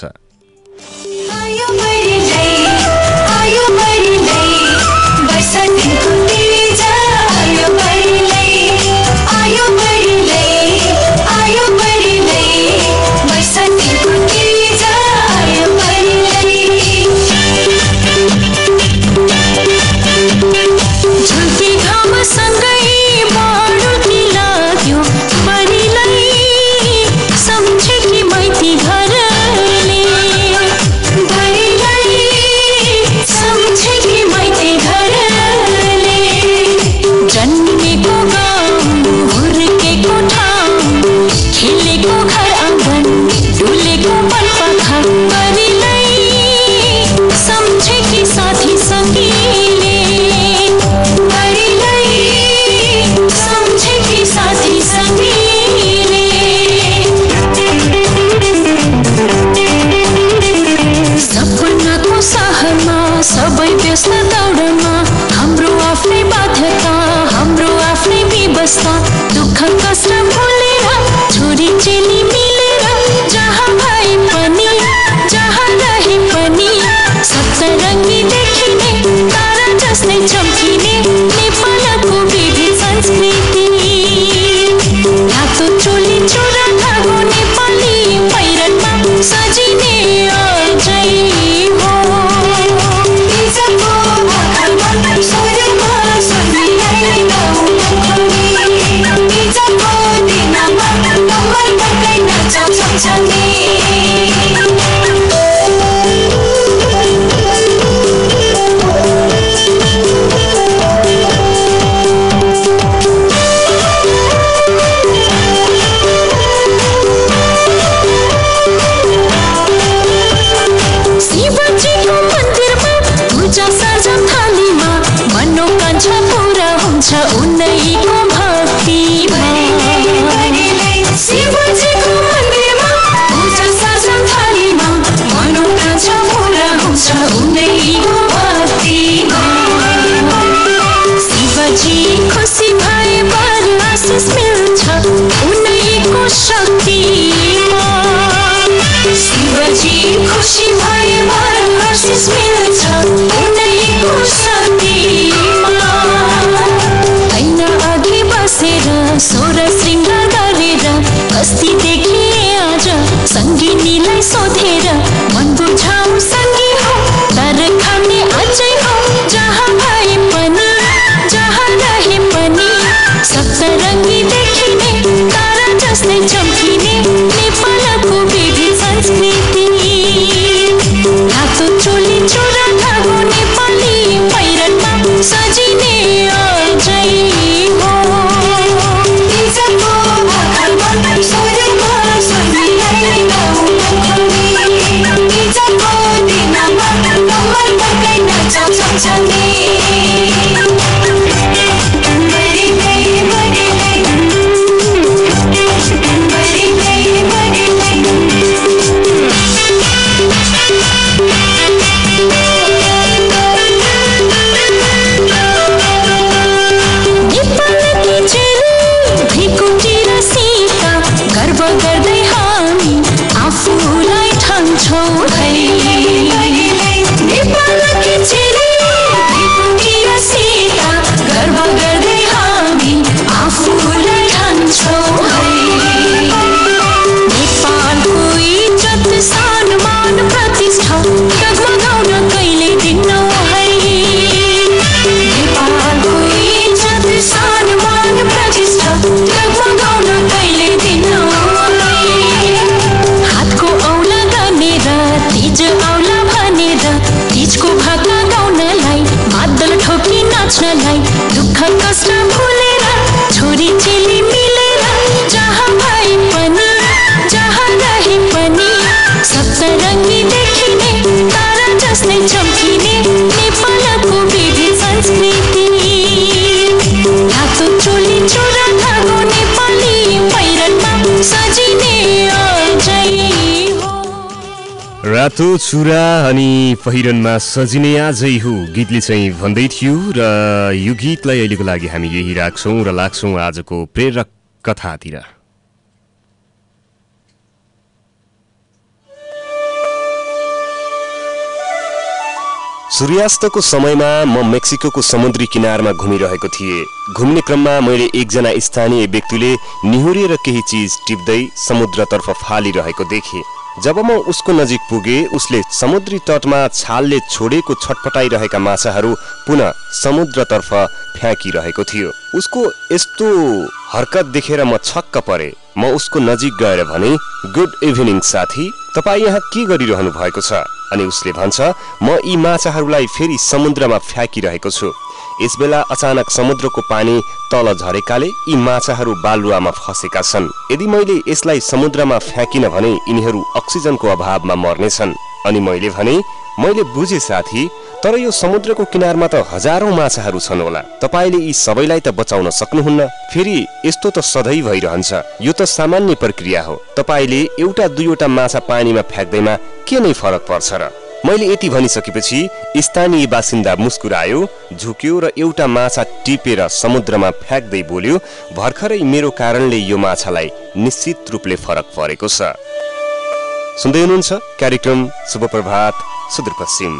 रातो चुरा अनि पहिरनमा सजिने आजै हो गीतले चाहिँ भन्दै थियो र यो गीतलाई अहिलेको लागि हामी यही राख्छौँ र लाग्छौँ आजको प्रेरक कथातिर। सूर्यास्तको समयमा म मेक्सिकोको समुद्री किनारमा घुमिरहेको थिएँ। घुम्ने क्रममा मैले एकजना स्थानीय व्यक्तिले निहुरिएर केही चीज टिप्दै समुद्रतर्फ फालिरहेको देखेँ। जब म उसको नजिक पुगे उसले समुद्री तटमा छालले छोडेको छटपटाइरहेका माछाहरू पुनः समुद्रतर्फ फ्याँकिरहेको थियो। उसको यस्तो हरकत देखेर म छक्क परे। म उसको नजिक गएर भने, गुड इभिनिङ साथी, तपाईँ यहाँ के गरिरहनु भएको छ? अनि उसले भन्छ, म यी माछाहरूलाई फेरि समुद्रमा फ्याँकिरहेको छु। यसबेला अचानक समुद्रको पानी तल झरेकाले यी माछाहरू बालुवामा फसेका छन्। यदि मैले यसलाई समुद्रमा फ्याँकिन भने यिनीहरू अक्सिजनको अभावमा मर्नेछन्। अनि मैले भने, मैले बुझे साथी, तर यो समुद्रको किनारमा त हजारौं माछाहरू छन् होला, तपाईले यी सबैलाई त बचाउन सक्नुहुन्न। फेरि यस्तो त सधैँ भइरहन्छ, यो त सामान्य प्रक्रिया हो। तपाईले एउटा दुईवटा माछा पानीमा फ्याक्दैमा के नै फरक पर्छ र? मैले यति भनिसकेपछि स्थानीय बासिन्दा मुस्कुरायो, झुक्यो र एउटा माछा टिपेर समुद्रमा फ्याक्दै बोल्यो, भर्खरै मेरो कारणले यो माछालाई निश्चित रूपले फरक परेको छ। सुन्दै हुनुहुन्छ कार्यक्रम शुभ प्रभात सुदूरपश्चिम।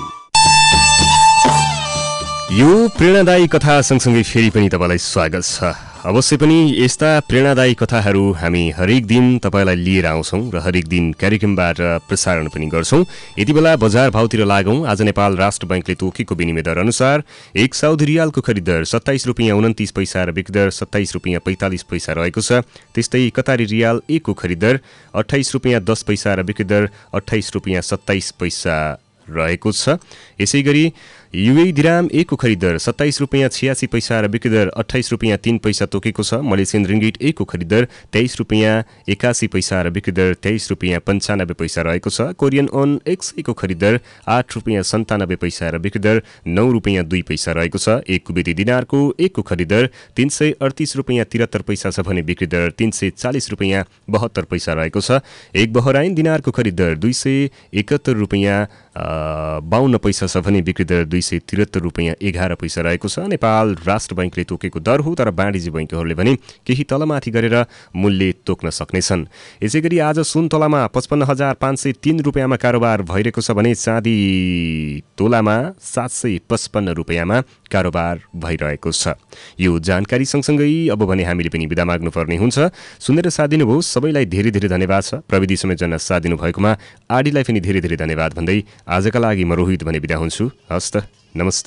यो प्रेरणादायी कथा सँगसँगै फेरि पनि तपाईलाई स्वागत छ। अवश्य पनि यस्ता प्रेरणादायी कथाहरू हामी हरेक दिन तपाईलाई लिएर आउँछौँ र हरेक दिन कार्यक्रमबाट प्रसारण पनि गर्छौँ। यति बेला बजार भाउतिर लागौँ। आज नेपाल राष्ट्र बैंकले तोकेको विनिमय दर अनुसार 1 साउदी रियालको खरिद दर 27 रुपियाँ 29 पैसा र बिक्री दर 27 रुपियाँ 45 पैसा रहेको छ। त्यस्तै कतारी रियाल 1 को खरिद दर 28 रुपियाँ 10 पैसा र बिक्री दर 28 रुपियाँ 27 पैसा रहेको छ। यसैगरी युए दिराम 1 को खरिद दर 27 रुपियाँ 86 पैसा र बिक्री दर 28 रुपियाँ 3 पैसा तोकेको छ। मलेसियन रिङ्गिट 1 को खरिद दर 23 रुपियाँ 81 पैसा र बिक्री दर 23 रुपियाँ 95 पैसा रहेको छ। कोरियन ओन एक्स 1 को खरिद दर 8 रुपियाँ 97 पैसा र बिक्री दर 9 रुपियाँ 2 पैसा रहेको छ। एक कुवेती दिनारको 1 को खरिद दर 338 रुपियाँ 73 पैसा छ भने बिक्री दर 340 रुपियाँ 72 पैसा रहेको छ। एक बहराइन दिनारको खरिद दर 271 रुपियाँ 52 पैसा छ भने बिक्री दर 273 रुपियाँ 11 पैसा रहेको छ। नेपाल राष्ट्र बैंकले तोकेको दर हो, तर वाणिज्य बैंकहरूले भने केही तलमाथि गरेर मूल्य तोक्न सक्नेछन्। यसैगरी आज सुन तोलामा 55,503 रुपियाँमा कारोबार भइरहेको छ भने चाँदी तोलामा 755 रुपियाँमा कारोबार भइरहेको छ। यो जानकारी सँगसँगै अब भने हामीले पनि बिदा माग्नुपर्ने हुन्छ। सुनेर साथ दिनुभयो सबैलाई धेरै धेरै धन्यवाद छ। प्रविधि समेतजना साथ दिनुभएकोमा आडीलाई पनि धेरै धेरै धन्यवाद भन्दै आजका लागि म रोहित भने बिदा हुन्छु। हस् त, नमस्ते।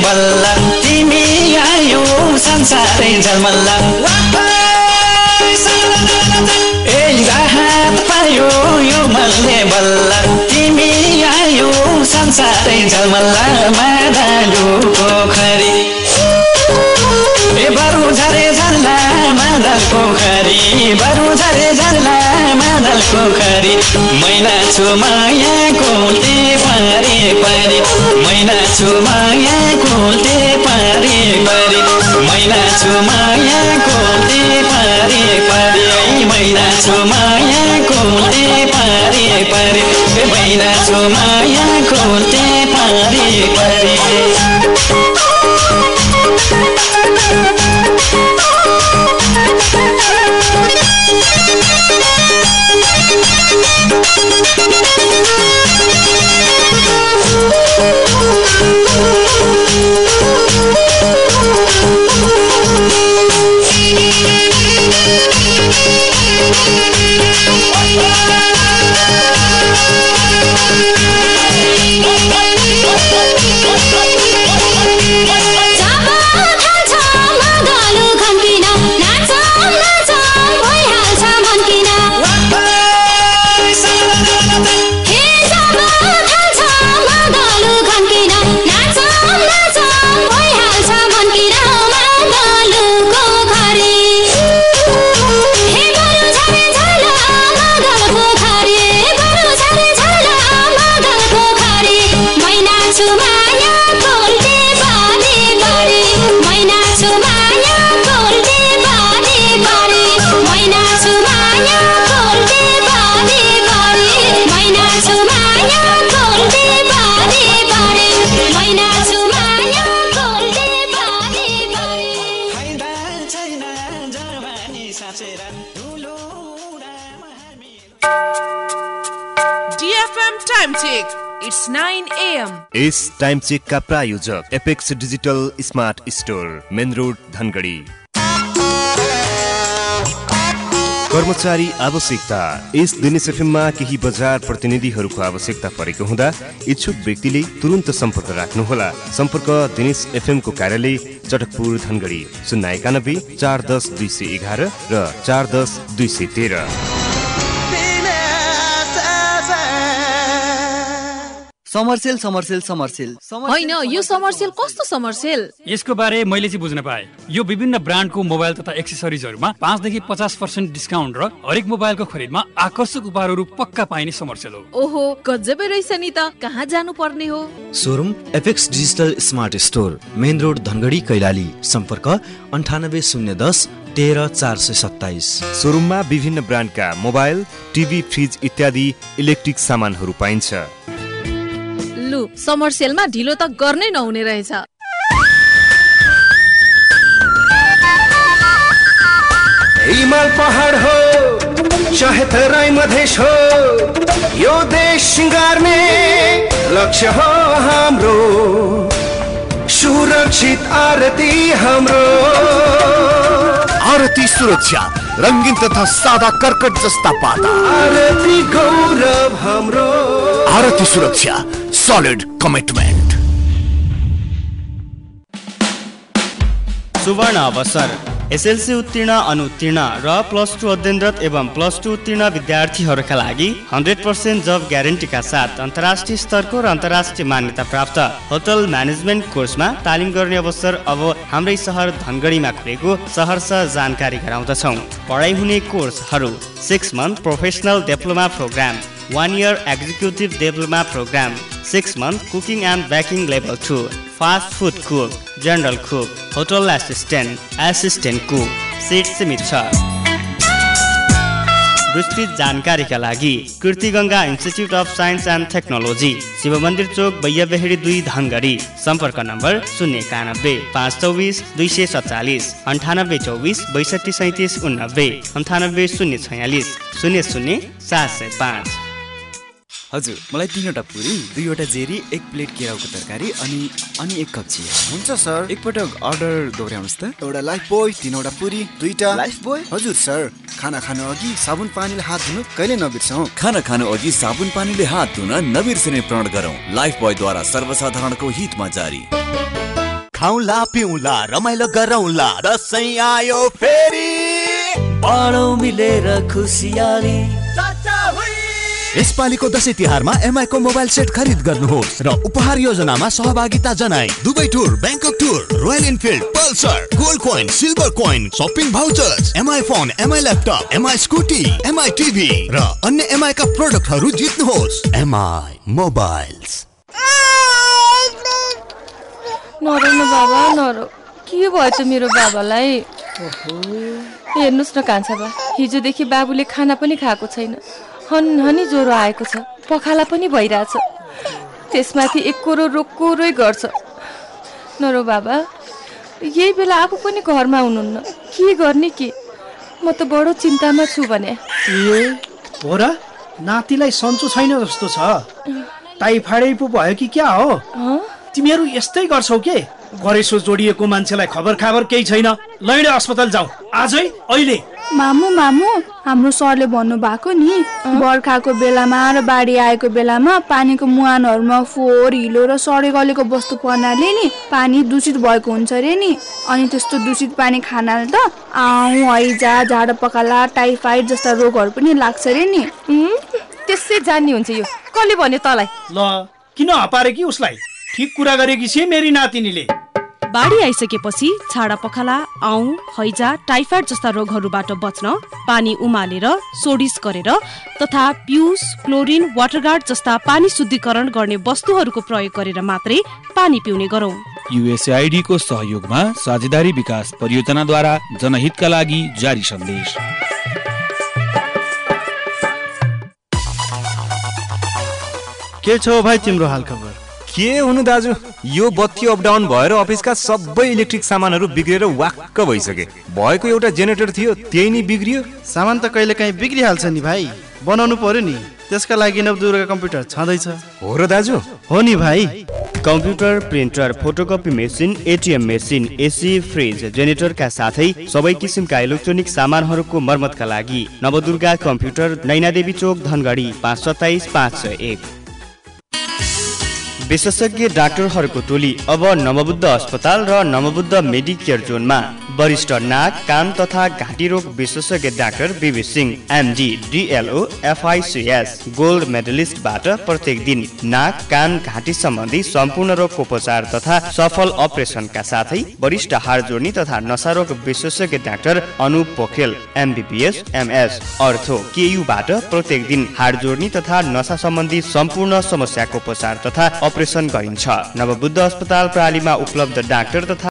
बल्ल तिमी आयो संसारै झलमल्ल ए राहत पायो यो मनले बल्ल तिमी आयो संसारै झलमल्ल मादलु पोखरी ए बरु झरे झल्ला मादल पोखरी बरु झरे झल्ला मादल पोखरी मैना छु माया कोल्टे पारी पारी मैना छु माया कोल्टे पारी पारी मैना छु माया कोल्टे पारी पारी मैना छु माया कोल्टे पारी पारी मैना छु माया कोल्टे पारी पारी It's 9 AM. इस टाइम चेक का प्रायोजक apex digital smart store main road Dhangadhi. कर्मचारी आवश्यकता। यस दिनेश एफएममा केही बजार प्रतिनिधिहरूको आवश्यकता परेको हुँदा इच्छुक व्यक्तिले तुरुन्त सम्पर्क राख्नुहोला। सम्पर्क दिनेश एफएम को कार्यालय चटकपुर धनगढ़ी 091 410 211 र 410 213। समरसेल समरसेल समरसेल होइन, यो समरसेल कस्तो समरसेल? यसको बारे मैले चाहिँ बुझ्न पाएँ। यो विभिन्न ब्रान्डको मोबाइल तथा एक्सेसरिजहरुमा 5 देखि 50% डिस्काउन्ट र हरेक मोबाइलको खरिदमा आकर्षक उपहारहरू पक्का पाइने समरसेल हो। ओहो, गजबै रहेछ नि त। कहाँ जानु पर्ने हो? Showroom apex digital smart store main road Dhangadhi Kailali. सम्पर्क 98 010 13 427। शोरूममा विभिन्न ब्रान्डका मोबाइल, टिभी, फ्रिज इत्यादि इलेक्ट्रिक सामानहरू पाइन्छ। लु, समरसेलमा ढिलो त गर्नै नहुने रहेछ। हिमाल पहाड हो चाहे तराई मधेश हो, यो देश सिंगार्ने लक्ष्य हो हाम्रो। सुरक्षित आरती हाम्रो। आरती सुरक्षा रंगीन तथा सादा कर्कट जस्ता पाता। आरती गौरव हाम्रो। आरती सुरक्षा सॉलिड कमिटमेंट। सुवर्ण अवसर। एसएलसी उत्तीर्ण, अनुत्तीर्ण र +2 अध्ययनरत एवं +2 उत्तीर्ण विद्यार्थीहरूका लागि 100% जब ग्यारेन्टीका साथ अन्तर्राष्ट्रिय स्तरको र अन्तर्राष्ट्रिय मान्यता प्राप्त होटल म्यानेजमेन्ट कोर्समा तालिम गर्ने अवसर अब हाम्रै सहर धनगढीमा खुलेको सहर्ष जानकारी गराउँदछौँ। पढाइ हुने कोर्सहरू 6 month professional diploma program, 1 year executive diploma program, 6 month cooking and baking level 2, fast food cook, general cook, hotel assistant cook, seat सीमित छ। विस्तृत जानकारीका लागि Kirtiganga institute of science and technology, Shiv Mandir Chowk, बैयाबेहरी 2 Dhangadhi. सम्पर्क नम्बर 091 524 247, 9824 6237 89, 98 046 00 705। हजुर, मलाई 3वटा पुरी, 2वटा जेरी, 1 प्लेट केराउको तरकारी अनि 1 कप चिया। हुन्छ सर। एकपटक अर्डर दोहोऱ्याउनुस् त। एउटा लाइफ बोय, 3वटा पुरी, 2टा लाइफ बोय। हजुर सर। खाना खानु अघि साबुन पानीले हात धुनु कहिले नबिर्सौँ। खाना खानु अघि साबुन पानीले हात धुन नबिर्सने प्रण गरौँ। लाइफ बोय द्वारा सर्वसाधारणको हितमा जारी। खाउला पिउला रमाइलो गरौला दसैँ आयो फेरि बाँडौँ मिलेर खुसियाली यसपालिको दशैं तिहारमा एमआई को मोबाइल सेट खरिद गर्नुहोस् र उपहार योजनामा सहभागिता जनाई Dubai tour, Bangkok tour, royal Enfield, Pulsar, gold coin, silver coin, shopping vouchers, MI phone, MI laptop, MI Scooty, MI TV र अन्य एमआई का प्रोडक्टहरू जित्नुहोस्। MI mobiles. नरो न बाबा नरो, के भयो त मेरो बाबालाई? हेर्नुहोस् न कान्छा बा, हिजोदेखि बाबुले खाना पनि खाएको छैन, हनहनी ज्वरो आएको छ, पखाला पनि भइरहेछ, त्यसमाथि एकोरो रोक्कोरै गर्छ। नरो बाबा, यही बेला आफू पनि घरमा हुनुहुन्न, के गर्ने के? म त बडो चिन्तामा छु भने। ए हो र, नातिलाई सन्चो छैन जस्तो छ, टाइफाइडै पो भयो कि क्या हो? तिमीहरू यस्तै गर्छौ के? गरेसो जोडिएको मान्छेलाई खबर खाबर केही छैन, लैडे अस्पताल जाऊ आजै अहिले। मामु हाम्रो सरले भन्नु भएको नि, बर्खाको बेलामा र बाढी आएको बेलामा पानीको मुहानहरूमा फोहोर, हिलो र सडे गलेको वस्तु पर्नाले नि पानी दूषित भएको हुन्छ रे नि। अनि त्यस्तो दूषित पानी खानाले त आउँ, हैजा, झाडा पखाला, टाइफाइड जस्ता रोगहरू पनि लाग्छ रे नि। त्यसै जान्ने हुन्छ यो, कसले भन्यो तँलाई? ल किन हपारे कि उसलाई? ठिक कुरा गरेकी छे मेरी नातिनीले। बाढी आइसकेपछि छाडा पखाला, आउँ, हैजा, टाइफाइड जस्ता रोगहरूबाट बच्न पानी उमालेर सोडिस गरेर तथा पिउस, क्लोरिन, वाटरगार्ड जस्ता पानी शुद्धिकरण गर्ने वस्तुहरूको प्रयोग गरेर मात्रै पानी पिउने गरौँ। युएसएआईडी को सहयोगमा साझेदारी विकास परियोजनाद्वारा जनहितका लागि जारी सन्देश। के छ भाइ तिम्रो हाल खबर? के हुनु दाजु, यो बत्ती अपडाउन भएर अफिसका सबै इलेक्ट्रिक सामानहरू बिग्रेर वाक्क भइसके। भएको एउटा जेनेरेटर थियो, त्यही नि बिग्रियो। सामान त कहिले काहीँ बिग्रिहाल्छ नि भाइ, बनाउनु पर्यो नि, त्यसका लागि नवदुर्गा कम्प्युटर छँदैछ। हो र दाजु? हो नि भाइ। Computer, printer, photocopy machine, ATM machine, AC, fridge, जेनेरेटरका साथै सबै किसिमका इलेक्ट्रोनिक सामानहरूको मर्मतका लागि नवदुर्गा कम्प्युटर, नैनादेवी चोक, धनगढी 527 501। विशेषज्ञ डाक्टरहरूको टोली अब नवबुद्ध अस्पताल र नवबुद्ध मेडिकेयर जोनमा। वरिष्ठ नाक, कान तथा घाँटी रोग विशेषज्ञ doctor BB Singh, MD, DLO, FICS, gold मेडलिस्टबाट प्रत्येक दिन नाक, कान, घाँटी सम्बन्धी सम्पूर्ण रोगको उपचार तथा सफल अपरेसनका साथै वरिष्ठ हाड जोड्नी तथा नसारोग विशेषज्ञ doctor Anup Pokhrel, MBBS, MS, ortho, केयुबाट प्रत्येक दिन हाड जोड्नी तथा नसा सम्बन्धी सम्पूर्ण समस्याको उपचार तथा अपरेसन गरिन्छ। नवबुद्ध अस्पताल प्रालीमा उपलब्ध डाक्टर तथा